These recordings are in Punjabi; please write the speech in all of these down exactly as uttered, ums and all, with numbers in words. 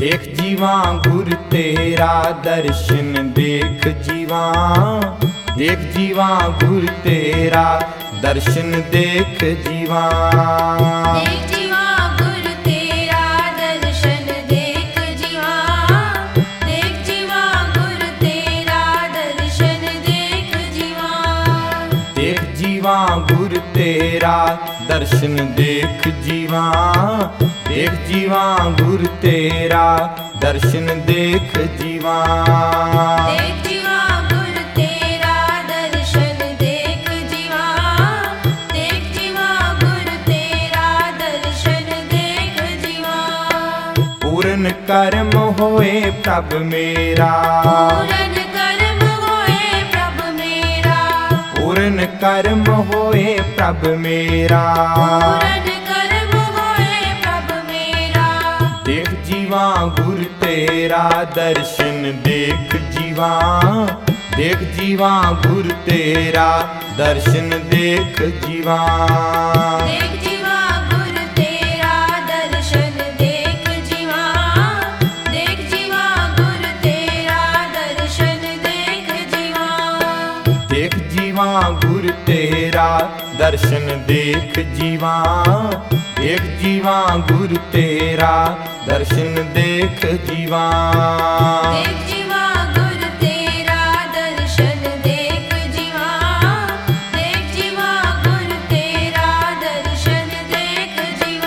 देख जीवा गुर तेरा दर्शन देख जीवा, देख जीवा गुर तेरा दर्शन देख जीवा। देख जीवा गुर तेरा दर्शन देख जीवा, देख जीवा गुर तेरा दर्शन देख जीवा। देख जीवा गुर तेरा दर्शन देख जीवा, देख जीवा गुर तेरा दर्शन देख जीवा। देख जीवा गुर तेरा दर्शन देख जीवा, देख जीवा गुर तेरा दर्शन देख जीवा। पूर्ण कर्म होए प्रभ मेरा, पूरन कर्म होए प्रभ मेरा, पूर्ण कर्म होए प्रभ मेरा। पूरन कर्म होए प्रभ मेरा। देख जीवा गुर तेरा दर्शन देख जीवा, देख जीवा गुर तेरा दर्शन देख जीवा। देख जीवा गुर तेरा दर्शन देख जीवा, देख जीवा गुर तेरा दर्शन देख जीवा। देख जीवा गुर तेरा दर्शन देख जीवा, देख जीवा गुर तेरा दर्शन देख जीवा। देख जीवा गुर तेरा दर्शन देख जीवा, देख जीवा गुर तेरा दर्शन देख जीवा।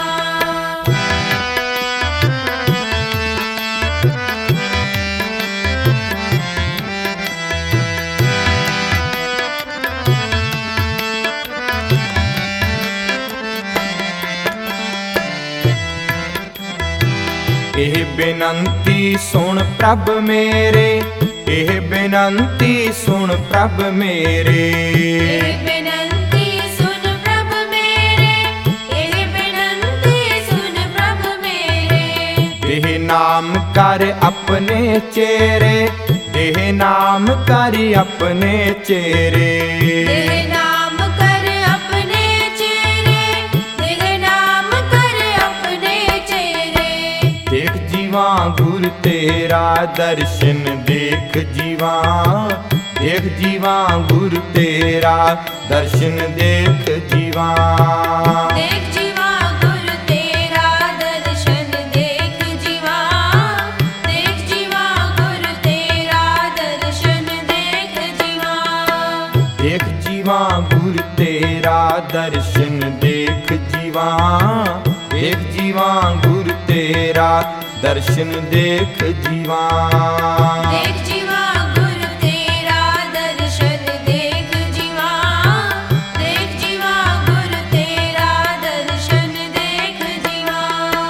ਇਹ ਬੇਨੰਤੀ ਸੁਣ ਪ੍ਰਭ ਮੇਰੇ, ਇਹ ਬੇਨੰਤੀ ਸੁਣ ਪ੍ਰਭ ਮੇਰੇ। ਇਹ ਬੇਨੰਤੀ ਸੁਨ ਪ੍ਰਭ ਮੇਰੇ, ਇਹ ਬੇਨੰਤੀ ਸੁਨ ਪ੍ਰਭ ਮੇਰੇ। ਇਹ ਨਾਮ ਕਰ ਆਪਣੇ ਚੇਰੇ, ਇਹ ਨਾਮ ਕਰ ਆਪਣੇ ਚੇਰੇ। ਦੇਹ ਨਾਮ ਕਰ ਆਪਣੇ ਚੇਰੇ, ਦੇਹ ਨਾਮ ਕਰ ਆਪਣੇ ਚੇਰੇ। ਦੇਖ ਜੀਵਾ ਗੁਰ ਤੇਰਾ ਦਰਸ਼ਨ ਦੇਖ ਜੀਵਾ, ਦੇਖ ਜੀਵਾ ਗੁਰ ਤੇਰਾ ਦਰਸ਼ਨ ਦੇਖ ਜੀਵਾ। ਦੇਖ ਜੀਵਾ ਗੁਰ ਤੇਰਾ ਦਰਸ਼ਨ ਦੇਖ ਜੀਵਾ, ਦੇਖ ਜੀਵਾ ਗੁਰ ਤੇਰਾ ਦਰਸ਼ਨ ਦੇਖ ਜੀਵਾ। ਦੇਖ ਜੀਵਾ ਗੁਰ ਤੇਰਾ ਦਰਸ਼ਨ ਦੇਖ ਜੀਵਾ, ਦੇਖ ਜੀਵਾ ਗੁਰ ਤੇਰਾ ਦਰਸ਼ਨ ਦੇਖ ਜੀਵਾ। ਦੇਖ ਜੀਵਾ ਗੁਰ ਤੇਰਾ ਦਰਸ਼ਨ ਦੇਖ ਜੀਵਾ, ਦੇਖ ਜੀਵਾ ਗੁਰ ਤੇਰਾ ਦਰਸ਼ਨ ਦੇਖ ਜੀਵਾ।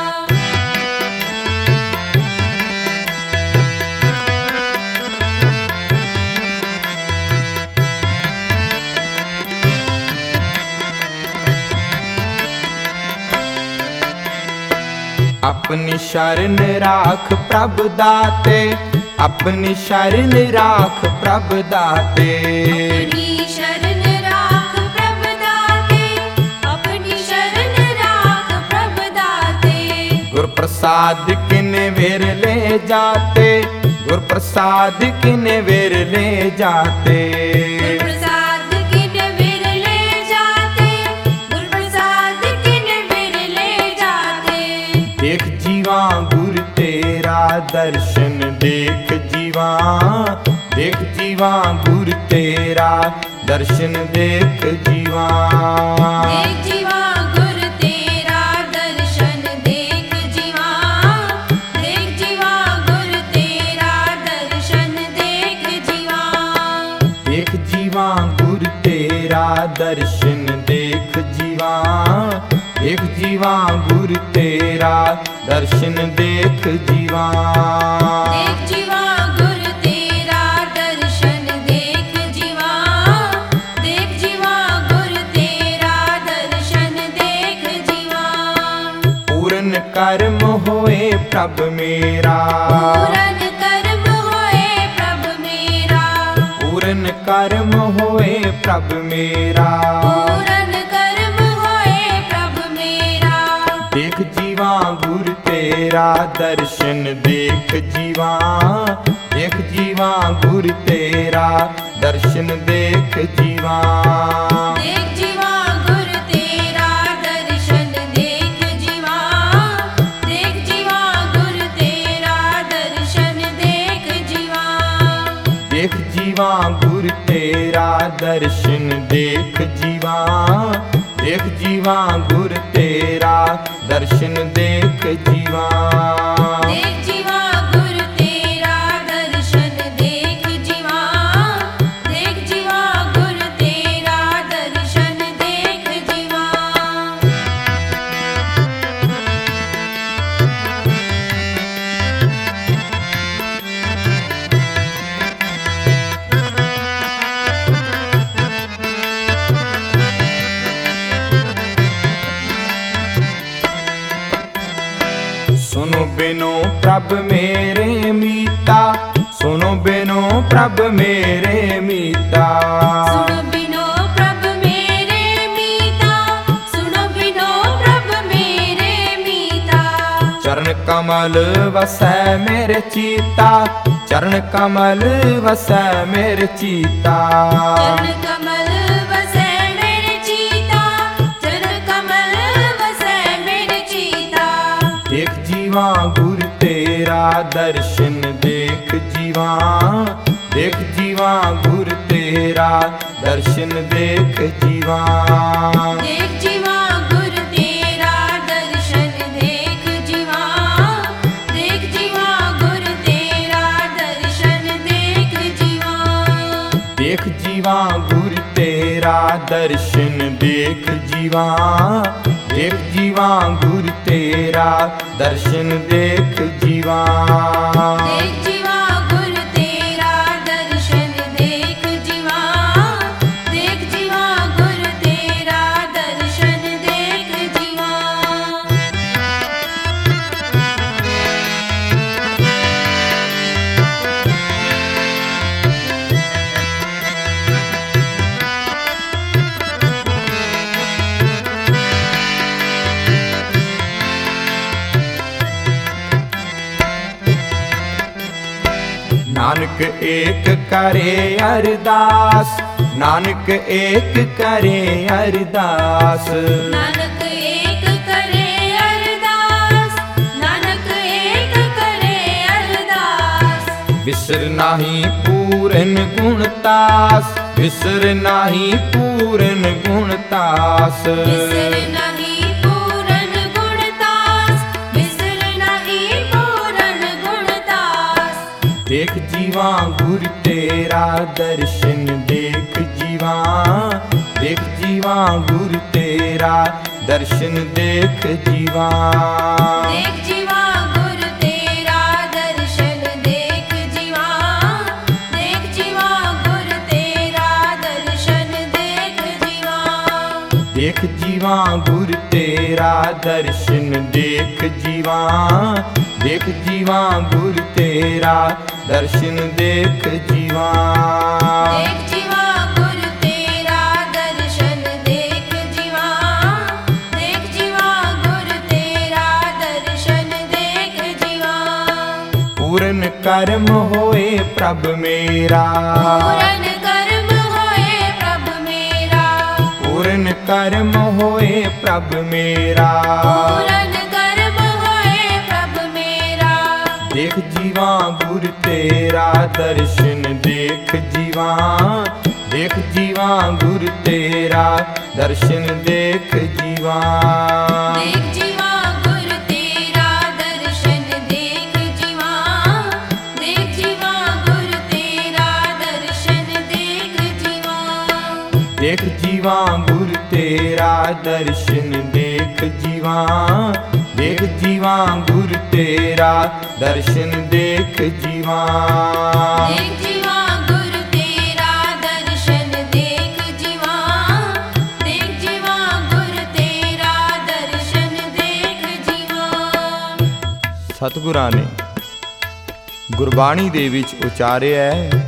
अपनी शरण राख प्रभ दाते, अपनी शरण राख प्रभ दाते। अपनी शरण राख प्रभ दाते, अपनी शरण राख प्रभ दाते। गुर प्रसाद किन वेर ले जाते, गुर प्रसाद किन वेर ले जाते। गुर प्रसाद किन वेर ले जाते, गुर प्रसाद किन वेर ले जाते। देख जीवा गुर तेरा दर्शन देख जीवा, देख जीवा गुर तेरा दर्शन देख जीवा। देख जीवा गुर तेरा दर्शन देख जीवा, देख जीवा गुर तेरा दर्शन देख जीवा। देख जीवा गुर तेरा दर्शन देख जीवा, देख जीवा गुर तेरा दर्शन देख जीवा। देख जीवा गुर तेरा दर्शन देख जीवा, देख जीवा गुर तेरा दर्शन देख जीवा। पूर्ण कर्म होए प्रभ मेरा, पूरन कर्म होए प्रभ मेरा, पूर्ण कर्म होए प्रभ मेरा। पूरन कर्म होए प्रभ मेरा। देख जीवा गुर तेरा तेरा दर्शन देख जीवा, देख जीवा गुर तेरा दर्शन देख जीवा। देख जीवा गुर तेरा दर्शन देख जीवा, देख जीवा गुर तेरा दर्शन देख जीवा। देख जीवा गुर तेरा दर्शन देख जीवा, देख जीवा गुर तेरा दर्शन देख जीवा। देख जीवा गुर तेरा दर्शन देख जीवा, देख जीवा गुर तेरा दर्शन देख जीवा। सुनो बिनो प्रभ मेरे मीता, सुनो बिनो प्रभ मेरे मीता। सुनो बिनो प्रभ मेरे मीता, सुनो बिनो प्रभ मेरे मीता। चरण कमल वसै मेरे चीता, चरण कमल वसै मेरे चीता। चरण कमल वसै मेरे चीता, चरण कमल वसै मेरे चीता। देख जीवा गुर तेरा दर्शन देख जीवा, देख जीवा गुर तेरा दर्शन देख जीवा। देख जीवा गुर तेरा दर्शन देख जीवा, देख जीवा गुर तेरा दर्शन देख जीवा। देख जीवा गुर तेरा दर्शन देख जीवा, देख जीवा गुर तेरा दर्शन देख जीवा। देख जीवा गुर तेरा दर्शन देख जीवा, देख जीवा गुर तेरा दर्शन देख जीवा। नानक एक करे अरदास, नानक एक करे अरदास। नानक एक करे अरदास, नानक एक करे अरदास। विसर नाही पूरन गुणतास, विसर नाही पूरन गुणतास। विसर नहीं पूरन गुणतास, विसर नहीं पूरन गुणतास। देख जीवा गुर तेरा दर्शन देख जीवा, देख जीवा गुर तेरा दर्शन देख जीवा। देख जीवा गुर तेरा दर्शन देख जीवा, देख जीवा गुर तेरा दर्शन देख जीवा। देख जीवा गुर तेरा दर्शन देख जीवा, देख जीवा गुर तेरा दर्शन देख जीवा। देख जीवा गुर तेरा दर्शन देख जीवा, देख जीवा गुर तेरा दर्शन देख जीवा। पूरन कर्म होए प्रभ मेरा, पूरन कर्म होए प्रभ मेरा, पूरन कर्म होए प्रभ मेरा। पूरन कर्म होए प्रभ मेरा। देख जीवा गुर तेरा दर्शन देख जीवा, देख जीवा गुर तेरा दर्शन देख जीवा। देख जीवा गुर तेरा दर्शन देख जीवा, देख जीवा गुर तेरा दर्शन देख जीवा। देख जीवा गुर तेरा दर्शन देख जीवा, देख जीवा गुर तेरा दर्शन देख जीवा। देख जीवा गुर तेरा दर्शन देख जीवा, देख जीवा गुर तेरा दर्शन देख जीवा। ਸਤਿਗੁਰਾਂ ਨੇ ਗੁਰਬਾਣੀ ਦੇ ਵਿੱਚ ਉਚਾਰਿਆ ਹੈ,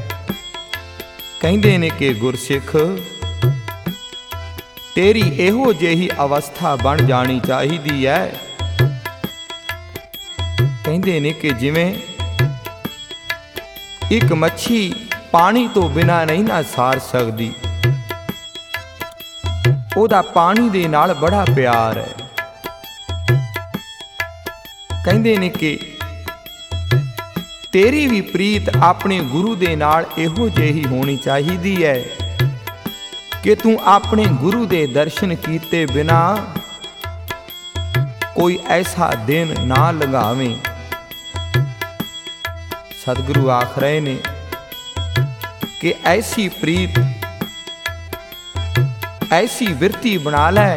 ਕਹਿੰਦੇ ਨੇ ਕਿ ਗੁਰਸਿੱਖ ਤੇਰੀ ਇਹੋ ਜਿਹੀ ਅਵਸਥਾ ਬਣ ਜਾਣੀ ਚਾਹੀਦੀ ਹੈ ਕਹਿੰਦੇ ਨੇ ਕਿ ਜਿਵੇਂ ਇੱਕ ਮੱਛੀ ਪਾਣੀ ਤੋਂ ਬਿਨਾਂ ਨਹੀਂ ਨਾ ਸਾਰ ਸਕਦੀ, ਉਹਦਾ ਪਾਣੀ ਦੇ ਨਾਲ ਬੜਾ ਪਿਆਰ ਹੈ। ਕਹਿੰਦੇ ਨੇ ਕਿ ਤੇਰੀ ਵੀ ਪ੍ਰੀਤ ਆਪਣੇ ਗੁਰੂ ਦੇ ਨਾਲ ਇਹੋ ਜਿਹੀ ਹੋਣੀ ਚਾਹੀਦੀ ਹੈ ਕਿ ਤੂੰ ਆਪਣੇ ਗੁਰੂ ਦੇ ਦਰਸ਼ਨ ਕੀਤੇ ਬਿਨਾ ਕੋਈ ਐਸਾ ਦਿਨ ਨਾ ਲੰਘਾਵੇਂ। ਸਤਿਗੁਰੂ ਆਖ ਰਹੇ ਨੇ ਕਿ ਐਸੀ ਪ੍ਰੀਤ, ਐਸੀ ਬਿਰਤੀ ਬਣਾ ਲੈ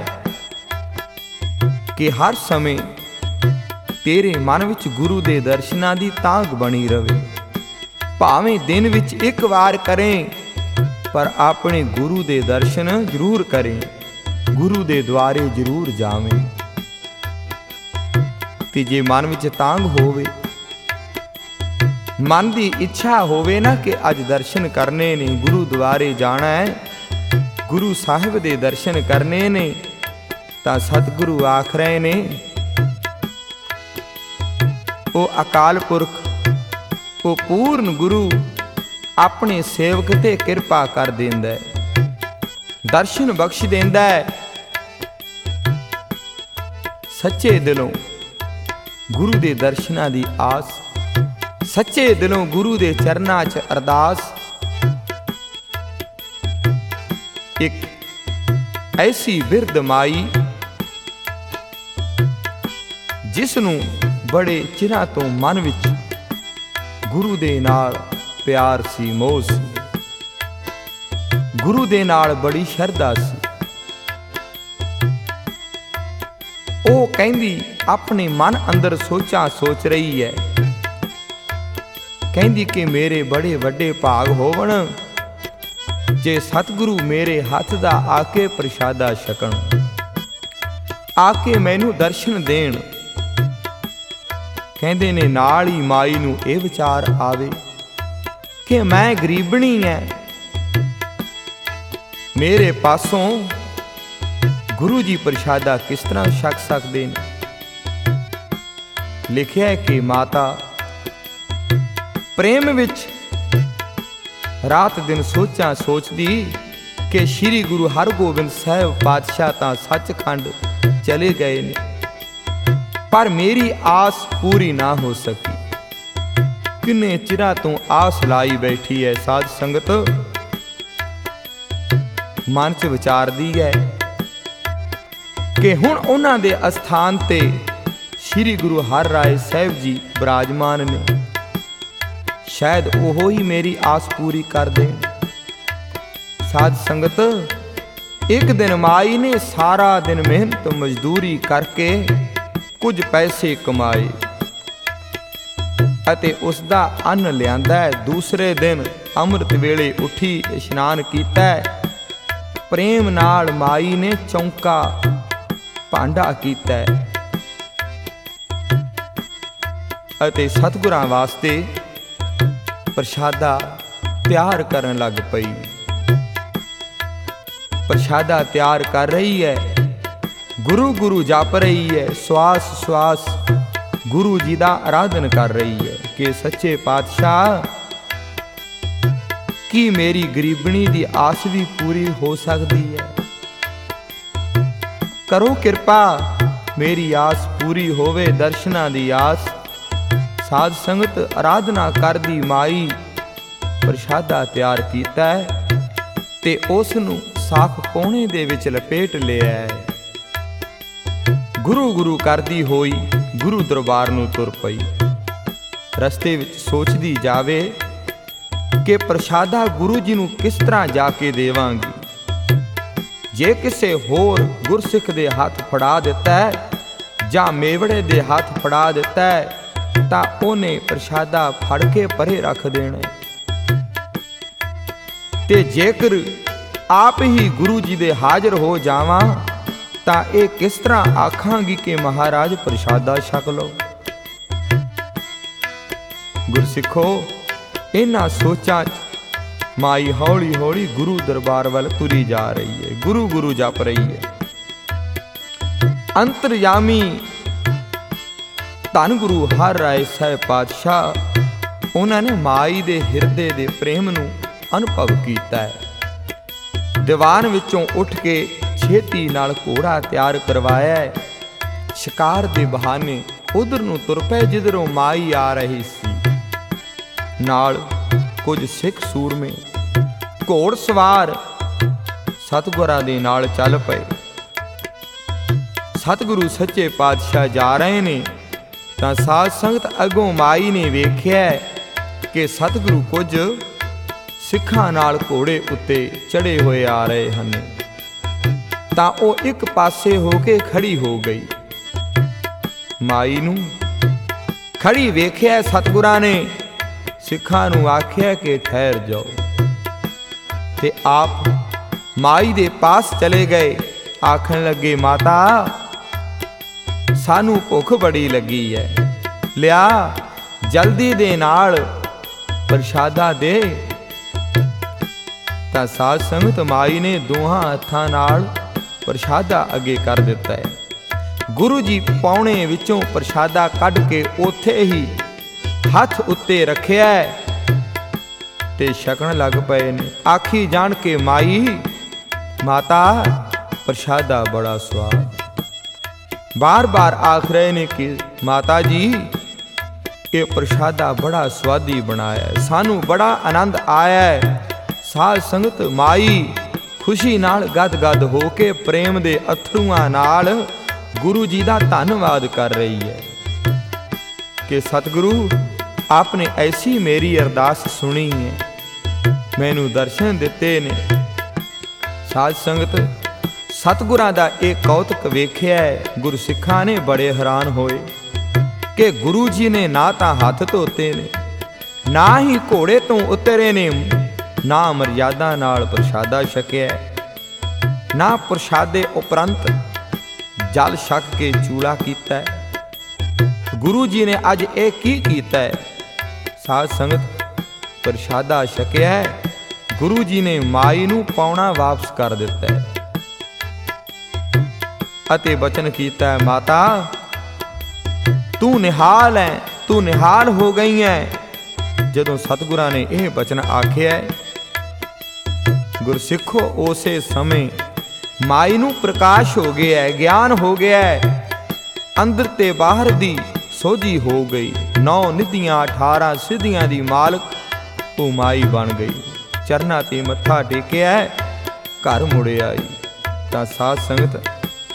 ਕਿ ਹਰ ਸਮੇਂ ਤੇਰੇ ਮਨ ਵਿੱਚ ਗੁਰੂ ਦੇ ਦਰਸ਼ਨਾਂ ਦੀ ਤਾਂਘ ਬਣੀ ਰਵੇ। ਭਾਵੇਂ ਦਿਨ ਵਿੱਚ ਇੱਕ ਵਾਰ ਕਰੇ, ਪਰ ਆਪਣੇ ਗੁਰੂ ਦੇ ਦਰਸ਼ਨ ਜ਼ਰੂਰ ਕਰੇ, ਗੁਰੂ ਦੇ ਦੁਆਰੇ ਜ਼ਰੂਰ ਜਾਵੇਂ। ਤੇ ਜੇ ਮਨ ਵਿੱਚ ਤਾਂਘ ਹੋਵੇ, ਮਨ ਦੀ ਇੱਛਾ ਹੋਵੇ ਨਾ ਕਿ ਅੱਜ ਦਰਸ਼ਨ ਕਰਨੇ ਨੇ, ਗੁਰੂ ਦੁਆਰੇ ਜਾਣਾ ਹੈ, ਗੁਰੂ ਸਾਹਿਬ ਦੇ ਦਰਸ਼ਨ ਕਰਨੇ ਨੇ, ਤਾਂ ਸਤਿਗੁਰੂ ਆਖ ਰਹੇ ਨੇ ਉਹ ਅਕਾਲ ਪੁਰਖ, ਉਹ ਪੂਰਨ ਗੁਰੂ ਆਪਣੇ ਸੇਵਕ ਤੇ ਕਿਰਪਾ ਕਰ ਦਿੰਦਾ ਹੈ, ਦਰਸ਼ਨ ਬਖਸ਼ ਦਿੰਦਾ ਹੈ। ਸੱਚੇ ਦਿਲੋਂ ਗੁਰੂ ਦੇ ਦਰਸ਼ਨਾਂ ਦੀ ਆਸ, ਸੱਚੇ ਦਿਲੋਂ ਗੁਰੂ ਦੇ ਚਰਨਾਂ 'ਚ ਅਰਦਾਸ। ਇੱਕ ਐਸੀ ਬਿਰਧ ਮਾਈ ਜਿਸ ਨੂੰ ਬੜੇ ਚਿਰਾਂ ਤੋਂ ਮਨ ਵਿੱਚ ਗੁਰੂ ਦੇ ਨਾਲ ਪਿਆਰ ਸੀ, ਮੋਹ ਸੀ, ਗੁਰੂ ਦੇ ਨਾਲ ਬੜੀ ਸ਼ਰਧਾ ਸੀ। ਉਹ ਕਹਿੰਦੀ ਆਪਣੇ ਮਨ ਅੰਦਰ ਸੋਚਾਂ ਸੋਚ ਰਹੀ ਹੈ, ਕਹਿੰਦੀ ਕਿ ਮੇਰੇ ਬੜੇ ਵੱਡੇ ਭਾਗ ਹੋਵਣ ਜੇ ਸਤਿਗੁਰੂ ਮੇਰੇ ਹੱਥ ਦਾ ਆ ਕੇ ਪ੍ਰਸ਼ਾਦਾ ਛਕਣ, ਆ ਕੇ ਮੈਨੂੰ ਦਰਸ਼ਨ ਦੇਣ। ਕਹਿੰਦੇ ਨੇ ਨਾਲ ਹੀ ਮਾਈ ਨੂੰ ਇਹ ਵਿਚਾਰ ਆਵੇ ਕਿ ਮੈਂ ਗਰੀਬਣੀ ਐ, ਮੇਰੇ ਪਾਸੋਂ ਗੁਰੂ ਜੀ ਪ੍ਰਸ਼ਾਦਾ ਕਿਸ ਤਰ੍ਹਾਂ ਛਕ ਸਕਦੇ ਨੇ। ਲਿਖਿਆ ਹੈ ਕਿ ਮਾਤਾ ਪ੍ਰੇਮ ਵਿੱਚ ਰਾਤ ਦਿਨ ਸੋਚਾਂ ਸੋਚਦੀ ਕਿ ਸ੍ਰੀ ਗੁਰੂ ਹਰਗੋਬਿੰਦ ਸਾਹਿਬ ਪਾਤਸ਼ਾਹ ਤਾਂ ਸੱਚਖੰਡ ਚਲੇ ਗਏ ਨੇ, ਪਰ ਮੇਰੀ ਆਸ ਪੂਰੀ ਨਾ ਹੋ ਸਕੀ। ਕਿੰਨੇ ਚਿਰਾਂ ਤੋਂ ਆਸ ਲਾਈ ਬੈਠੀ ਹੈ ਸਾਧ ਸੰਗਤ, ਮਨ 'ਚ ਵਿਚਾਰਦੀ ਹੈ ਕਿ ਹੁਣ ਉਹਨਾਂ ਦੇ ਅਸਥਾਨ ਤੇ ਸ੍ਰੀ ਗੁਰੂ ਹਰਿਰਾਏ ਸਾਹਿਬ ਜੀ ਬਿਰਾਜਮਾਨ ਨੇ, ਸ਼ਾਇਦ ਉਹ ਹੀ ਮੇਰੀ ਆਸ ਪੂਰੀ ਕਰ ਦੇਣ। ਸਾਧ ਸੰਗਤ, ਇੱਕ ਦਿਨ ਮਾਈ ਨੇ ਸਾਰਾ ਦਿਨ ਮਿਹਨਤ ਮਜ਼ਦੂਰੀ ਕਰਕੇ ਕੁਝ ਪੈਸੇ ਕਮਾਏ ਅਤੇ ਉਸ ਦਾ ਅੰਨ ਲਿਆਂਦਾ ਹੈ। ਦੂਸਰੇ ਦਿਨ ਅੰਮ੍ਰਿਤ ਵੇਲੇ ਉੱਠੀ, ਇਸ਼ਨਾਨ ਕੀਤਾ, ਪ੍ਰੇਮ ਨਾਲ ਮਾਈ ਨੇ ਚੌਂਕਾ ਭਾਂਡਾ ਕੀਤਾ ਅਤੇ ਸਤਿਗੁਰਾਂ ਵਾਸਤੇ ਪ੍ਰਸ਼ਾਦਾ ਤਿਆਰ ਕਰਨ ਲੱਗ ਪਈ। ਪ੍ਰਸ਼ਾਦਾ ਤਿਆਰ ਕਰ ਰਹੀ ਹੈ, ਗੁਰੂ ਗੁਰੂ ਜਪ ਰਹੀ ਹੈ, ਸਵਾਸ ਸਵਾਸ ਗੁਰੂ ਜੀ ਦਾ ਆਰਾਧਨ ਕਰ ਰਹੀ ਹੈ ਕਿ ਸੱਚੇ ਪਾਤਸ਼ਾਹ, ਕੀ ਮੇਰੀ ਗਰੀਬਣੀ ਦੀ ਆਸ ਵੀ ਪੂਰੀ ਹੋ ਸਕਦੀ ਹੈ? ਕਰੋ ਕਿਰਪਾ, ਮੇਰੀ ਆਸ ਪੂਰੀ ਹੋਵੇ, ਦਰਸ਼ਨਾਂ ਦੀ ਆਸ। ਸਾਧ ਸੰਗਤ, ਆਰਾਧਨਾ ਕਰਦੀ ਮਾਈ ਪ੍ਰਸ਼ਾਦਾ ਤਿਆਰ ਕੀਤਾ ਹੈ ਤੇ ਉਸ ਨੂੰ ਸਾਖ ਕੋਣੇ ਦੇ ਵਿੱਚ ਲਪੇਟ ਲਿਆ ਹੈ। ਗੁਰੂ ਗੁਰੂ ਕਰਦੀ ਹੋਈ ਗੁਰੂ ਦਰਬਾਰ ਨੂੰ ਤੁਰ ਪਈ। ਰਸਤੇ ਵਿੱਚ ਸੋਚਦੀ ਜਾਵੇ ਕਿ ਪ੍ਰਸ਼ਾਦਾ ਗੁਰੂ ਜੀ ਨੂੰ ਕਿਸ ਤਰ੍ਹਾਂ ਜਾ ਕੇ ਦੇਵਾਂਗੀ। ਜੇ ਕਿਸੇ ਹੋਰ ਗੁਰਸਿੱਖ ਦੇ ਹੱਥ ਫੜਾ ਦਿੱਤਾ ਹੈ ਜਾਂ ਮੇਵੜੇ ਦੇ ਹੱਥ ਫੜਾ ਦਿੱਤਾ ਹੈ ਤਾਂ ਉਹਨੇ ਪ੍ਰਸ਼ਾਦਾ ਫੜ ਕੇ ਪਰੇ ਰੱਖ ਦੇਣਾ, ਤੇ ਜੇਕਰ ਆਪ ਹੀ ਗੁਰੂ ਜੀ ਦੇ ਹਾਜ਼ਰ ਹੋ ਜਾਵਾਂ ਤਾਂ ਇਹ ਕਿਸ ਤਰ੍ਹਾਂ ਆਖਾਂਗੀ ਕਿ ਮਹਾਰਾਜ ਪ੍ਰਸ਼ਾਦਾ ਛਕ ਲਓ। ਗੁਰਸਿੱਖੋ, ਇਹਨਾਂ ਸੋਚਾਂ 'ਚ ਮਾਈ ਹੌਲੀ ਹੌਲੀ ਗੁਰੂ ਦਰਬਾਰ ਵੱਲ ਤੁਰੀ ਜਾ ਰਹੀ ਹੈ, ਗੁਰੂ ਗੁਰੂ ਜਪ ਰਹੀ ਹੈ। ਅੰਤਰਯਾਮੀ ਧੰਨ ਗੁਰੂ ਹਰ ਰਾਏ ਸਾਹਿਬ ਪਾਤਸ਼ਾਹ, ਉਹਨਾਂ ਨੇ ਮਾਈ ਦੇ ਹਿਰਦੇ ਦੇ ਪ੍ਰੇਮ ਨੂੰ ਅਨੁਭਵ ਕੀਤਾ ਹੈ। ਦੀਵਾਨ ਵਿੱਚੋਂ ਉੱਠ ਕੇ ਛੇਤੀ ਨਾਲ ਘੋੜਾ ਤਿਆਰ ਕਰਵਾਇਆ ਹੈ। ਸ਼ਿਕਾਰ ਦੇ ਬਹਾਨੇ ਉਧਰ ਨੂੰ ਤੁਰ ਪਏ ਜਿੱਧਰੋਂ ਮਾਈ ਆ ਰਹੀ ਸੀ। ਨਾਲ ਕੁਝ ਸਿੱਖ ਸੂਰਮੇ ਘੋੜ ਸਵਾਰ ਸਤਿਗੁਰਾਂ ਦੇ ਨਾਲ ਚੱਲ ਪਏ। ਸਤਿਗੁਰੂ ਸੱਚੇ ਪਾਤਸ਼ਾਹ ਜਾ ਰਹੇ ਨੇ ਤਾਂ ਸਾਧ ਸੰਗਤ ਅੱਗੋਂ ਮਾਈ ਨੇ ਵੇਖਿਆ ਕਿ ਸਤਿਗੁਰੂ ਕੁਝ ਸਿੱਖਾਂ ਨਾਲ ਘੋੜੇ ਉੱਤੇ ਚੜੇ ਹੋਏ ਆ ਰਹੇ ਹਨ। ਤਾਂ ਉਹ ਇੱਕ ਪਾਸੇ ਹੋ ਕੇ ਖੜੀ ਹੋ ਗਈ। ਮਾਈ ਨੂੰ ਖੜੀ ਵੇਖਿਆ ਸਤਿਗੁਰਾਂ ਨੇ ਸਿੱਖਾਂ ਨੂੰ ਆਖਿਆ ਕਿ ਠਹਿਰ ਜਾਓ, ਤੇ ਆਪ ਮਾਈ ਦੇ ਪਾਸ ਚਲੇ ਗਏ। ਆਖਣ ਲੱਗੇ, ਮਾਤਾ ਸਾਨੂੰ ਭੁੱਖ ਬੜੀ ਲੱਗੀ ਹੈ, ਲਿਆ ਜਲਦੀ ਦੇ ਨਾਲ ਪ੍ਰਸ਼ਾਦਾ ਦੇ। ਤਾਂ ਸਾਧ ਸੰਗਤ ਮਾਈ ਨੇ ਦੋਹਾਂ ਹੱਥਾਂ ਨਾਲ ਪ੍ਰਸ਼ਾਦਾ ਅੱਗੇ ਕਰ ਦਿੱਤਾ ਹੈ। ਗੁਰੂ ਜੀ ਪੌਣੇ ਵਿੱਚੋਂ ਪ੍ਰਸ਼ਾਦਾ ਕੱਢ ਕੇ ਉੱਥੇ ਹੀ ਹੱਥ ਉੱਤੇ ਰੱਖਿਆ ਤੇ ਛਕਣ ਲੱਗ ਪਏ ਨੇ। ਆਖੀ ਜਾਣ ਕੇ ਮਾਈ, ਮਾਤਾ ਪ੍ਰਸ਼ਾਦਾ ਬੜਾ ਸਵਾਦ। ਬਾਰ-ਬਾਰ ਆਖ ਰਹੇ ਨੇ ਕਿ ਮਾਤਾ ਜੀ ਇਹ ਪ੍ਰਸ਼ਾਦਾ ਬੜਾ ਸਵਾਦੀ ਬਣਾਇਆ, ਸਾਨੂੰ ਬੜਾ ਆਨੰਦ ਆਇਆ ਹੈ। ਸਾਧ ਸੰਗਤ ਮਾਈ ਖੁਸ਼ੀ ਨਾਲ ਗਦ-ਗਦ ਹੋ ਕੇ ਪ੍ਰੇਮ ਦੇ ਅਥਰੂਆਂ ਨਾਲ ਗੁਰੂ ਜੀ ਦਾ ਧੰਨਵਾਦ ਕਰ ਰਹੀ ਹੈ ਕਿ ਸਤਿਗੁਰੂ ਆਪਨੇ ਐਸੀ ਮੇਰੀ ਅਰਦਾਸ ਸੁਣੀ ਹੈ, ਮੈਨੂੰ ਦਰਸ਼ਨ ਦਿੱਤੇ ਨੇ। ਸਾਧ ਸੰਗਤ ਸਤਿਗੁਰਾਂ ਦਾ ਇਹ ਕੌਤਕ ਵੇਖਿਆ, ਗੁਰਸਿੱਖਾਂ ਨੇ ਬੜੇ ਹੈਰਾਨ ਹੋਏ ਕਿ ਗੁਰੂ ਜੀ ਨੇ ਨਾ ਤਾਂ ਹੱਥ ਧੋਤੇ ਨੇ, ਨਾ ਹੀ ਘੋੜੇ ਤੋਂ ਉਤਰੇ ਨੇ, ਨਾ ਮਰਜ਼ਾਦਾ ਨਾਲ ਪ੍ਰਸ਼ਾਦਾ ਛਕਿਆ, ਨਾ ਪ੍ਰਸ਼ਾਦੇ ਉਪਰੰਤ ਜਲ ਛਕ ਕੇ ਚੂਲਾ ਕੀਤਾ। ਗੁਰੂ ਜੀ ਨੇ ਅੱਜ ਇਹ ਕੀ ਕੀਤਾ? ਸਾਧ ਸੰਗਤ ਪ੍ਰਸ਼ਾਦਾ ਛਕਿਆ, ਗੁਰੂ ਜੀ ਨੇ ਮਾਈ ਨੂੰ ਪਾਉਣਾ ਵਾਪਸ ਕਰ ਦਿੱਤਾ ਅਤੇ ਬਚਨ ਕੀਤਾ, ਮਾਤਾ ਤੂੰ ਨਿਹਾਲ ਹੈ, ਤੂੰ ਨਿਹਾਲ ਹੋ ਗਈ ਹੈ। ਜਦੋਂ ਸਤਿਗੁਰਾਂ ਨੇ ਇਹ ਬਚਨ ਆਖਿਆ, ਗੁਰਸਿੱਖੋ ਉਸੇ ਸਮੇਂ ਮਾਈ ਨੂੰ ਪ੍ਰਕਾਸ਼ ਹੋ ਗਿਆ, ਗਿਆਨ ਹੋ ਗਿਆ, ਅੰਦਰ ਤੇ ਬਾਹਰ ਦੀ ਸੋਝੀ ਹੋ ਗਈ। ਨੌ ਨਿਧੀਆਂ ਅਠਾਰਾਂ ਸਿੱਧੀਆਂ ਦੀ ਮਾਲਕ ਉਹ ਮਾਈ ਬਣ ਗਈ। ਚਰਨਾਂ ਤੇ ਮੱਥਾ ਟੇਕਿਆ, ਘਰ ਮੁੜ ਆਈ। ਤਾਂ ਸਾਧ ਸੰਗਤ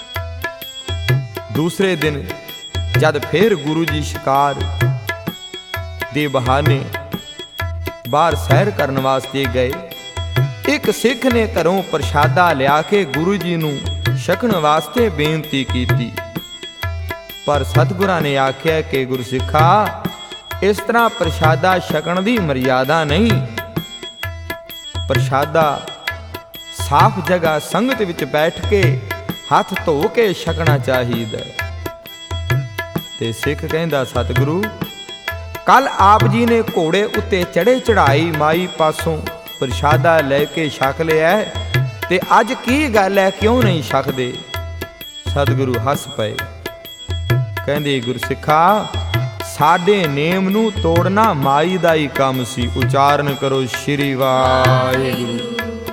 ਦੂਸਰੇ ਦਿਨ ਜਦ ਫਿਰ ਗੁਰੂ ਜੀ ਸ਼ਿਕਾਰ ਦੇ ਬਹਾਨੇ ਬਾਹਰ ਸੈਰ ਕਰਨ ਵਾਸਤੇ ਗਏ, ਇੱਕ ਸਿੱਖ ਨੇ ਘਰੋਂ ਪ੍ਰਸ਼ਾਦਾ ਲਿਆ ਕੇ ਗੁਰੂ ਜੀ ਨੂੰ ਛਕਣ ਵਾਸਤੇ ਬੇਨਤੀ ਕੀਤੀ। ਪਰ ਸਤਿਗੁਰਾਂ ਨੇ ਆਖਿਆ ਕਿ ਗੁਰਸਿੱਖਾ, ਇਸ ਤਰ੍ਹਾਂ ਪ੍ਰਸ਼ਾਦਾ ਛਕਣ ਦੀ ਮਰਿਆਦਾ ਨਹੀਂ। ਪ੍ਰਸ਼ਾਦਾ ਸਾਫ਼ ਜਗ੍ਹਾ ਸੰਗਤ ਵਿੱਚ ਬੈਠ ਕੇ ਹੱਥ ਧੋ ਕੇ ਛਕਣਾ ਚਾਹੀਦਾ। ਤੇ ਸਿੱਖ ਕਹਿੰਦਾ, ਸਤਿਗੁਰੂ ਕੱਲ ਆਪ ਜੀ ਨੇ ਘੋੜੇ ਉੱਤੇ ਚੜੇ ਚੜਾਈ ਮਾਈ ਪਾਸੋਂ ਪ੍ਰਸ਼ਾਦਾ ਲੈ ਕੇ ਛਕ ਲਿਆ, ਤੇ ਅੱਜ ਕੀ ਗੱਲ ਹੈ, ਕਿਉਂ ਨਹੀਂ ਛਕਦੇ? ਸਤਿਗੁਰੂ ਹੱਸ ਪਏ, ਕਹਿੰਦੇ, ਗੁਰਸਿੱਖਾ ਸਾਡੇ ਨੇਮ ਨੂੰ ਤੋੜਨਾ ਮਾਈ ਦਾ ਹੀ ਕੰਮ ਸੀ। ਉਚਾਰਨ ਕਰੋ ਸ਼੍ਰੀ ਵਾਹਿਗੁਰੂ।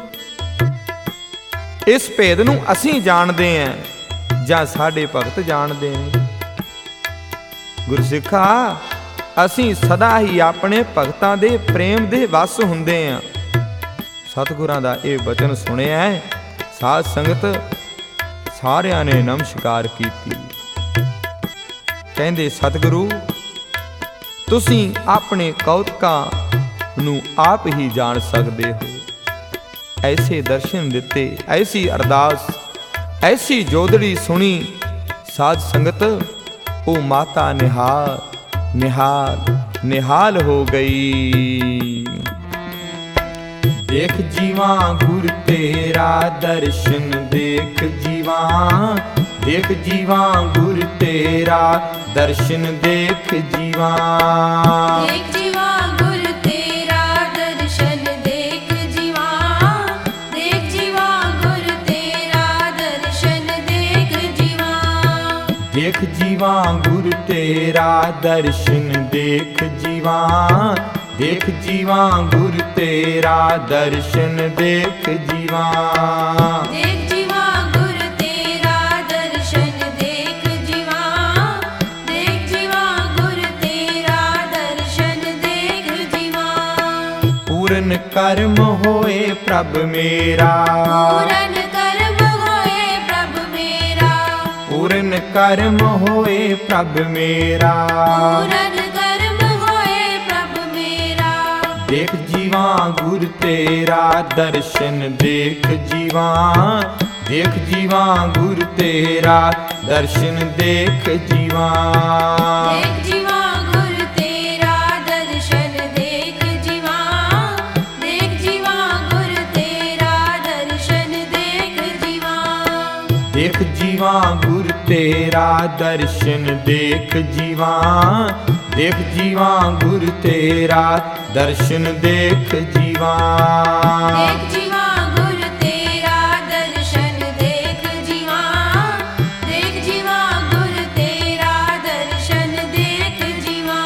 ਇਸ ਭੇਦ ਨੂੰ ਅਸੀਂ ਜਾਣਦੇ ਹਾਂ ਜਾਂ ਸਾਡੇ ਭਗਤ ਜਾਣਦੇ ਨੇ? ਗੁਰਸਿੱਖਾ ਅਸੀਂ ਸਦਾ ਹੀ ਆਪਣੇ ਭਗਤਾਂ ਦੇ ਪ੍ਰੇਮ ਦੇ ਵਸ ਹੁੰਦੇ ਹਾਂ। ਸਤਿਗੁਰਾਂ ਦਾ ਇਹ ਬਚਨ ਸੁਣਿਆ, ਸਾਧ ਸੰਗਤ ਸਾਰਿਆਂ ਨੇ ਨਮਸਕਾਰ ਕੀਤੀ। ਕਹਿੰਦੇ, ਸਤਿਗੁਰੂ ਤੁਸੀਂ ਆਪਣੇ ਕੌਤਕਾਂ ਨੂੰ ਆਪ ਹੀ ਜਾਣ ਸਕਦੇ ਹੋ। ਐਸੇ ਦਰਸ਼ਨ ਦਿੱਤੇ, ਐਸੀ ਅਰਦਾਸ, ਐਸੀ ਜੋਦੜੀ ਸੁਣੀ। ਸਾਧ ਸੰਗਤ ਉਹ ਮਾਤਾ ਨਿਹਾਲ ਨਿਹਾਲ ਨਿਹਾਲ ਹੋ ਗਈ। ਦੇਖ ਜੀਵਾਂ ਗੁਰ ਤੇਰਾ ਦਰਸ਼ਨ, ਦੇਖ ਜੀਵਾਂ, ਦੇਖ ਜੀਵਾਂ ਗੁਰ ਤੇਰਾ ਦਰਸ਼ਨ, ਦੇਖ ਜੀਵਾਂ, ਦੇਖ ਜੀਵਾਂ ਗੁਰ ਤੇਰਾ ਦਰਸ਼ਨ, ਦੇਖ ਜੀਵਾਂ, ਦੇਖ ਜੀਵਾਂ ਗੁਰ ਤੇਰਾ ਦਰਸ਼ਨ, ਦੇਖ ਜੀਵਾਂ, ਦੇਖ ਜੀਵਾਂ ਗੁਰ ਤੇ तेरा दर्शन देख जीवा, देख जीवा गुर तेरा दर्शन देख जीवा। देख जीवा गुर तेरा दर्शन देख जीवा, देख जीवा गुर तेरा दर्शन देख जीवा। पूरन कर्म होए प्रभ मेरा, पूरन कर्म होए प्रभ मेरा, पूरन कर्म होए प्रभ मेरा। पूरन कर्म होए प्रभ मेरा। देख जीवा गुर तेरा दर्शन देख जीवा, देख जीवा गुर तेरा दर्शन देख जीवा। देख जीवा गुर तेरा दर्शन देख जीवा, देख जीवा गुर तेरा दर्शन देख जीवा। देख जीवा गुर तेरा दर्शन देख जीवा, देख जीवा गुर तेरा दर्शन देख जीवा। देख जीवा गुर तेरा दर्शन देख जीवा, देख जीवा गुर तेरा दर्शन देख जीवा।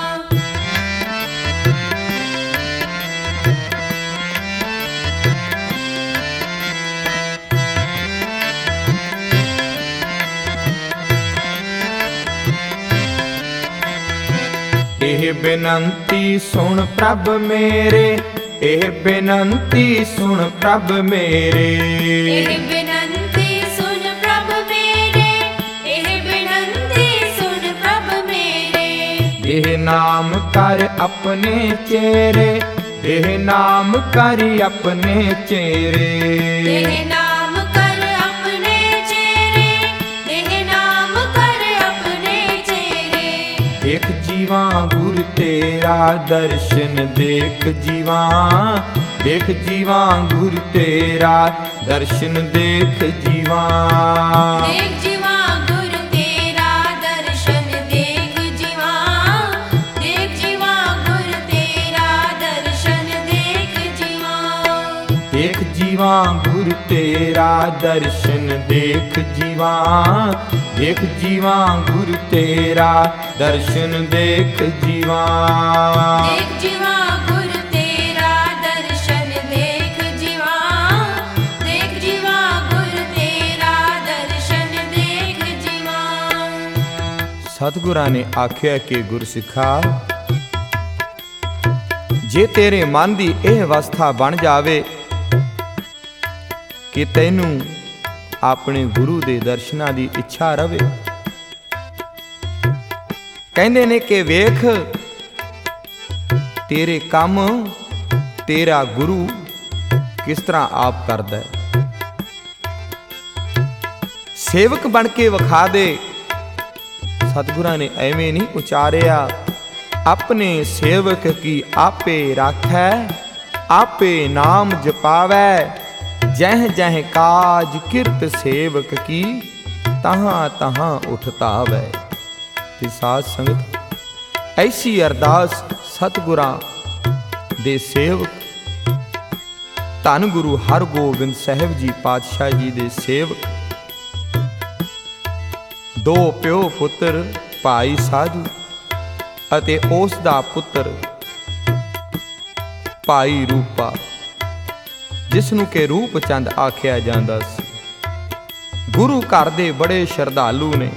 ਇਹ ਬੇਨੰਤੀ ਸੁਣ ਪ੍ਰਭ ਮੇਰੇ, ਇਹ ਬੇਨੰਤੀ ਸੁਣ ਪ੍ਰਭ ਮੇਰੇ। ਇਹ ਬੇਨੰਤੀ ਸੁਣ ਪ੍ਰਭ ਮੇਰੇ, ਇਹ ਬੇਨੰਤੀ ਸੁਣ ਪ੍ਰਭ ਮੇਰੇ। ਇਹ ਨਾਮ ਕਰ ਆਪਣੇ ਚਿਹਰੇ, ਇਹ ਨਾਮ ਕਰ ਆਪਣੇ ਚਿਹਰੇ। ਇਹ ਨਾਮ ਕਰ ਆਪਣੇ ਚਿਹਰੇ, ਇਹ ਨਾਮ ਕਰ ਆਪਣੇ ਚਿਹਰੇ। ਦੇਖ जीवा गुर तेरा दर्शन देख जीवा, देख जीवा गुर तेरा दर्शन देख जीवा। देख जीवा गुर तेरा दर्शन देख जीवा, देख जीवा गुर तेरा दर्शन देख जीवा। देख जीवा गुर तेरा दर्शन देख जीवा, देख जीवा गुर तेरा दर्शन देख जीवा। देख जीवा गुर तेरा दर्शन देख जीवा, देख जीवा गुर तेरा दर्शन देख जीवा। सतगुरां ने आख्या कि गुरसिखा, जे तेरे मन दी ਇਹ ਅਵਸਥਾ ਬਣ ਜਾਵੇ ਕਿ ਤੈਨੂੰ ਆਪਣੇ ਗੁਰੂ ਦੇ ਦਰਸ਼ਨਾਂ ਦੀ ਇੱਛਾ ਰਵੇ। ਕਹਿੰਦੇ ਨੇ ਕਿ ਵੇਖ ਤੇਰੇ ਕੰਮ ਤੇਰਾ ਗੁਰੂ ਕਿਸ ਤਰ੍ਹਾਂ ਆਪ ਕਰਦਾ ਹੈ। ਸੇਵਕ ਬਣ ਕੇ ਵਿਖਾ ਦੇ। ਸਤਿਗੁਰਾਂ ਨੇ ਐਵੇਂ ਨਹੀਂ ਉਚਾਰਿਆ, ਆਪਣੇ ਸੇਵਕ ਕੀ ਆਪੇ ਰਾਖੈ, ਆਪੇ ਨਾਮ ਜਪਾਵੈ। ਜਹ ਜਹ ਕਾਜ ਕਿਰਤ ਸੇਵਕ ਕੀ, ਤਹਾਂ ਤਹਾਂ ਉਠਤਾਵੈ। ਤੇ ਸਾਧ ਸੰਗਤ ਐਸੀ ਅਰਦਾਸ ਸਤਿਗੁਰਾਂ ਦੇ ਸੇਵਕ ਧੰਨ ਗੁਰੂ ਹਰਗੋਬਿੰਦ ਸਾਹਿਬ ਜੀ ਪਾਤਸ਼ਾਹ ਜੀ ਦੇ ਸੇਵਕ, ਦੋ ਪਿਓ ਪੁੱਤਰ ਭਾਈ ਸਾਧੂ ਅਤੇ ਉਸ ਦਾ ਪੁੱਤਰ ਭਾਈ ਰੂਪਾ, ਜਿਸ ਨੂੰ ਕਿ ਰੂਪ ਚੰਦ ਆਖਿਆ ਜਾਂਦਾ ਸੀ। ਗੁਰੂ ਘਰ ਦੇ ਬੜੇ ਸ਼ਰਧਾਲੂ ਨੇ।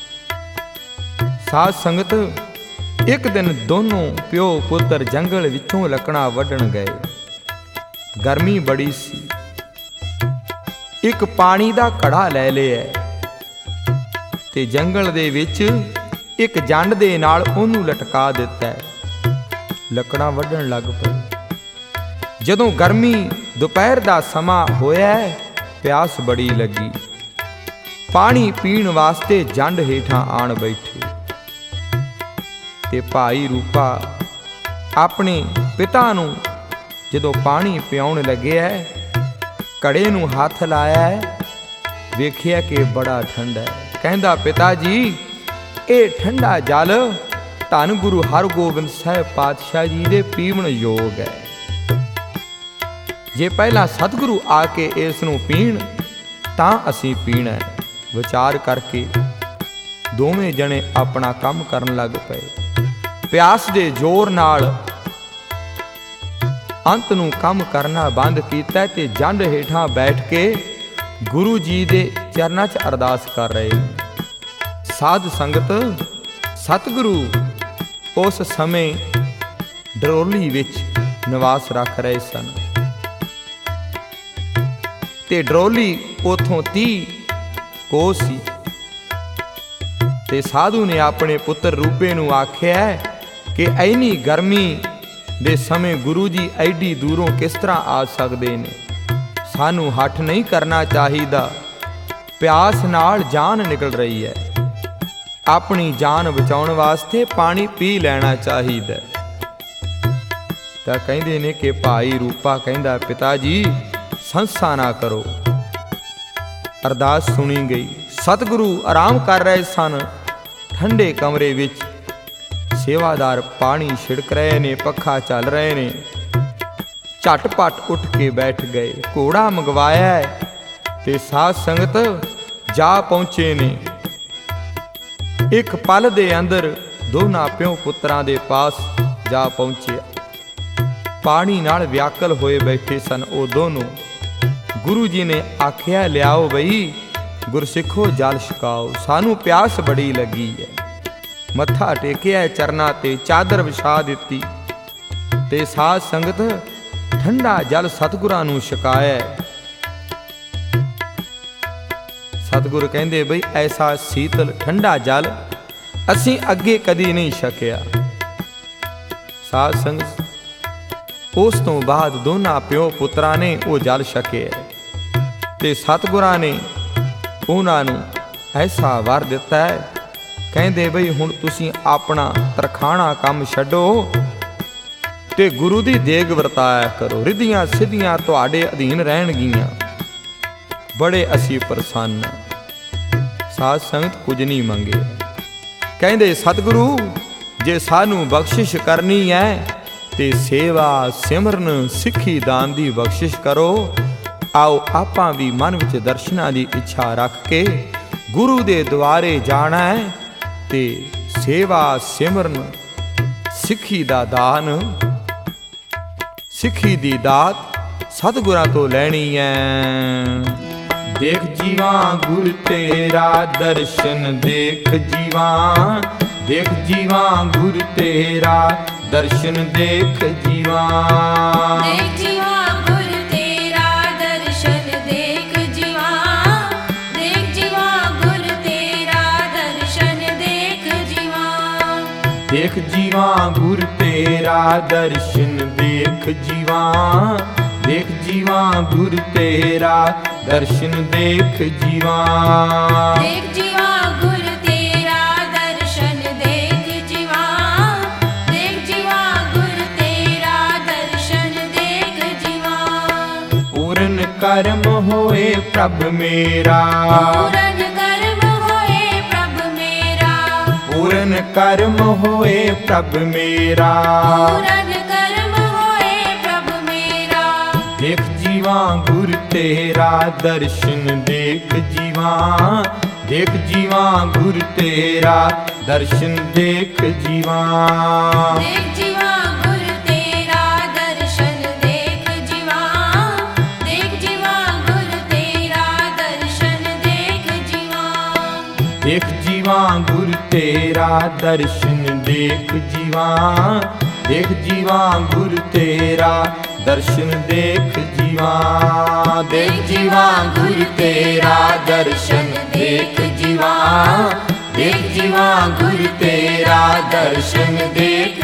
ਸਾਧ ਸੰਗਤ ਇੱਕ ਦਿਨ ਦੋਨੋਂ ਪਿਓ ਪੁੱਤਰ ਜੰਗਲ ਵਿੱਚੋਂ ਲੱਕੜਾਂ ਵੱਢਣ ਗਏ। ਗਰਮੀ ਬੜੀ ਸੀ। ਇੱਕ ਪਾਣੀ ਦਾ ਘੜਾ ਲੈ ਲਿਆ ਤੇ ਜੰਗਲ ਦੇ ਵਿੱਚ ਇੱਕ ਜੰਡ ਦੇ ਨਾਲ ਉਹਨੂੰ ਲਟਕਾ ਦਿੱਤਾ। ਲੱਕੜਾਂ ਵੱਢਣ ਲੱਗ ਪਏ। ਜਦੋਂ ਗਰਮੀ ਦੁਪਹਿਰ ਦਾ ਸਮਾਂ ਹੋਇਆ, ਪਿਆਸ ਬੜੀ ਲੱਗੀ। ਪਾਣੀ ਪੀਣ ਵਾਸਤੇ ਜੰਡ ਹੇਠਾਂ ਆਣ ਬੈਠੇ ਤੇ ਭਾਈ ਰੂਪਾ ਆਪਣੇ ਪਿਤਾ ਨੂੰ ਜਦੋਂ ਪਾਣੀ ਪਿਆਉਣ ਲੱਗਿਆ, ਘੜੇ ਨੂੰ ਹੱਥ ਲਾਇਆ, ਵੇਖਿਆ ਕਿ ਬੜਾ ਠੰਡਾ ਹੈ। ਕਹਿੰਦਾ, ਪਿਤਾ ਜੀ ਇਹ ਠੰਡਾ ਜਲ ਧੰਨ ਗੁਰੂ ਹਰਗੋਬਿੰਦ ਸਾਹਿਬ ਪਾਤਸ਼ਾਹ ਜੀ ਦੇ ਪੀਵਣ ਯੋਗ ਹੈ। ਜੇ ਪਹਿਲਾਂ ਸਤਿਗੁਰੂ ਆ ਕੇ ਇਸ ਨੂੰ ਪੀਣ ਤਾਂ ਅਸੀਂ ਪੀਣਾ। ਵਿਚਾਰ ਕਰਕੇ ਦੋਵੇਂ ਜਣੇ ਆਪਣਾ ਕੰਮ ਕਰਨ ਲੱਗ ਪਏ। ਪਿਆਸ ਦੇ ਜ਼ੋਰ ਨਾਲ ਅੰਤ ਨੂੰ ਕੰਮ ਕਰਨਾ ਬੰਦ ਕੀਤਾ ਤੇ ਜੰਡ ਹੇਠਾਂ ਬੈਠ ਕੇ ਗੁਰੂ ਜੀ ਦੇ ਚਰਨਾਂ 'ਚ ਅਰਦਾਸ ਕਰ ਰਹੇ ਨੇ। ਸਾਧ ਸੰਗਤ ਸਤਿਗੁਰੂ ਉਸ ਸਮੇਂ ਡਰੋਲੀ ਵਿੱਚ ਨਿਵਾਸ ਰੱਖ ਰਹੇ ਸਨ ਤੇ ਡਰੋਲੀ ਉਥੋਂ ਤੀਹ ਕੋਸ ਸੀ ਤੇ ਸਾਧੂ ਨੇ ਆਪਣੇ ਪੁੱਤਰ ਰੂਪੇ ਨੂੰ ਆਖਿਆ ਕਿ ਐਨੀ ਗਰਮੀ ਦੇ ਸਮੇਂ ਗੁਰੂ ਜੀ ਐਡੀ ਦੂਰੋਂ ਕਿਸ ਤਰ੍ਹਾਂ ਆ ਸਕਦੇ ਨੇ। ਸਾਨੂੰ ਹੱਠ ਨਹੀਂ ਕਰਨਾ ਚਾਹੀਦਾ, ਪਿਆਸ ਨਾਲ ਜਾਨ ਨਿਕਲ ਰਹੀ ਹੈ, ਆਪਣੀ ਜਾਨ ਬਚਾਉਣ ਵਾਸਤੇ ਪਾਣੀ ਪੀ ਲੈਣਾ ਚਾਹੀਦਾ। ਤਾਂ ਕਹਿੰਦੇ ਨੇ ਕਿ ਭਾਈ ਰੂਪਾ ਕਹਿੰਦਾ, ਪਿਤਾ ਜੀ ਸੰਸਾ ਨਾ ਕਰੋ। ਅਰਦਾਸ ਸੁਣੀ ਗਈ। ਸਤਿਗੁਰੂ ਆਰਾਮ ਕਰ ਰਹੇ ਸਨ ਠੰਡੇ ਕਮਰੇ ਵਿੱਚ। ਸੇਵਾਦਾਰ ਪਾਣੀ ਛਿੜਕ ਰਹੇ ਨੇ, ਪੱਖਾ ਚੱਲ ਰਹੇ ਨੇ। ਝਟਪਟ ਉੱਠ ਕੇ ਬੈਠ ਗਏ। ਘੋੜਾ ਮੰਗਵਾਇਆ ਤੇ ਸਾਧ ਸੰਗਤ ਜਾ ਪਹੁੰਚੇ ਨੇ। ਇੱਕ ਪਲ ਦੇ ਅੰਦਰ ਦੋਨਾਂ ਪਿਓ ਪੁੱਤਰਾਂ ਦੇ ਪਾਸ ਜਾ ਪਹੁੰਚਿਆ। ਪਾਣੀ ਨਾਲ ਵਿਆਕਲ ਹੋਏ ਬੈਠੇ ਸਨ ਉਹ ਦੋਨੋਂ। ਗੁਰੂ ਜੀ ਨੇ ਆਖਿਆ, ਲਿਆਓ ਬਈ ਗੁਰਸਿੱਖੋ ਜਲ ਛਕਾਓ, ਸਾਨੂੰ ਪਿਆਸ ਬੜੀ ਲੱਗੀ ਹੈ। ਮੱਥਾ ਟੇਕਿਆ ਚਰਨਾਂ ਤੇ, ਚਾਦਰ ਵਿਛਾ ਦਿੱਤੀ ਤੇ ਸਾਧ ਸੰਗਤ ਠੰਡਾ ਜਲ ਸਤਿਗੁਰਾਂ ਨੂੰ ਛਕਾਇਆ। ਸਤਿਗੁਰ ਕਹਿੰਦੇ, ਬਈ ਐਸਾ ਸੀਤਲ ਠੰਡਾ ਜਲ ਅਸੀਂ ਅੱਗੇ ਕਦੀ ਨਹੀਂ ਛਕਿਆ। ਸਾਧ ਸੰਗਤ ਉਸ ਤੋਂ ਬਾਅਦ ਦੋਨਾਂ ਪਿਓ ਪੁੱਤਰਾਂ ਨੇ ਉਹ ਜਲ ਛਕਿਆ ਤੇ ਸਤਿਗੁਰਾਂ ਨੇ ਉਹਨਾਂ ਨੂੰ ਐਸਾ ਵਰ ਦਿੱਤਾ ਹੈ। ਕਹਿੰਦੇ, ਬਈ ਹੁਣ ਤੁਸੀਂ ਆਪਣਾ ਤਰਖਾਣਾ ਕੰਮ ਛੱਡੋ ਤੇ ਗੁਰੂ ਦੀ ਦੇਗ ਵਰਤਾਇਆ ਕਰੋ, ਰਿੱਧੀਆਂ ਸਿੱਧੀਆਂ ਤੁਹਾਡੇ ਅਧੀਨ ਰਹਿਣਗੀਆਂ। ਬੜੇ ਅਸੀਂ ਪ੍ਰਸੰਨ। ਸਾਧ ਸੰਗਤ ਕੁਝ ਨਹੀਂ ਮੰਗੇ। ਕਹਿੰਦੇ, ਸਤਿਗੁਰੂ ਜੇ ਸਾਨੂੰ ਬਖਸ਼ਿਸ਼ ਕਰਨੀ ਹੈ ਤੇ ਸੇਵਾ ਸਿਮਰਨ ਸਿੱਖੀ ਦਾਨ ਦੀ ਬਖਸ਼ਿਸ਼ ਕਰੋ। ਆਓ ਆਪਾਂ ਵੀ ਮਨ ਵਿੱਚ ਦਰਸ਼ਨਾਂ ਦੀ ਇੱਛਾ ਰੱਖ ਕੇ ਗੁਰੂ ਦੇ ਦੁਆਰੇ ਜਾਣਾ ਹੈ ਤੇ ਸੇਵਾ ਸਿਮਰਨ ਸਿੱਖੀ ਦਾ ਦਾਨ, ਸਿੱਖੀ ਦੀ ਦਾਤ ਸਤਿਗੁਰਾਂ ਤੋਂ ਲੈਣੀ ਹੈ। ਦੇਖ ਜੀਵਾ ਗੁਰ ਤੇਰਾ ਦਰਸ਼ਨ, ਦੇਖ ਜੀਵਾ ਦੇਖ ਜੀਵਾ ਗੁਰ ਤੇਰਾ ਦਰਸ਼ਨ, ਦੇਖ ਜੀਵਾ ਦੇਖ ਜੀਵਾ ਗੁਰ ਤੇਰਾ ਦਰਸ਼ਨ, ਦੇਖ ਜੀਵਾ ਦੇਖ ਜੀਵਾ ਗੁਰ ਤੇਰਾ ਦਰਸ਼ਨ, ਦੇਖ ਜੀਵਾ ਦੇਖ ਜੀਵਾ ਗੁਰ ਤੇਰਾ ਦਰਸ਼ਨ, ਦੇਖ ਜੀਵਾ ਦੇਖ ਜੀਵਾ ਗੁਰ ਤੇਰਾ ਦਰਸ਼ਨ, ਦੇਖ ਜੀਵਾ ਦੇਖ ਜੀਵਾ ਗੁਰ ਤੇਰਾ ਦਰਸ਼ਨ, ਦੇਖ ਜੀਵਾ ਦੇਖ ਜੀਵਾ ਗੁਰ ਤੇਰਾ ਦਰਸ਼ਨ, ਦੇਖ ਜੀਵਾ ਪੂਰਨ ਕਰਮ ਹੋਏ ਪ੍ਰਭ ਮੇਰਾ, ਪੂਰਨ ਕਰਮ ਹੋਏ ਪ੍ਰਭ ਮੇਰਾ, ਪੂਰਨ ਕਰਮ ਹੋਏ ਪ੍ਰਭ ਮੇਰਾ, ਪੂਰਨ ਕਰਮ ਹੋਏ ਪ੍ਰਭ ਮੇਰਾ ਦੇਖ ਜੀਵਾ ਗੁਰ ਤੇਰਾ ਦਰਸ਼ਨ, ਦੇਖ ਜੀਵਾ ਦੇਖ ਜੀਵਾ ਗੁਰ ਤੇਰਾ ਦਰਸ਼ਨ, ਦੇਖ ਜੀਵਾ ਦੇਖ ਜੀਵਾ ਗੁਰ ਤੇਰਾ ਦਰਸ਼ਨ, ਦੇਖ ਜੀਵਾ ਦੇਖ ਜੀਵਾ ਗੁਰ ਤੇਰਾ ਦਰਸ਼ਨ, ਦੇਖ ਜੀਵਾ ਦੇਖ ਜੀਵਾ ਗੁਰ ਤੇਰਾ ਦਰਸ਼ਨ, ਦੇਖ ਜੀਵਾ ਦੇਖ ਜੀਵਾ ਗੁਰ ਤੇਰਾ ਦਰਸ਼ਨ, ਦੇਖ ਜੀਵਾ ਦੇਖ ਜੀਵਾ ਗੁਰ ਤੇਰਾ ਦਰਸ਼ਨ, ਦੇਖ ਜੀਵਾ ਦੇਖ ਜੀਵਾ ਗੁਰ ਤੇਰਾ ਦਰਸ਼ਨ, ਦੇਖ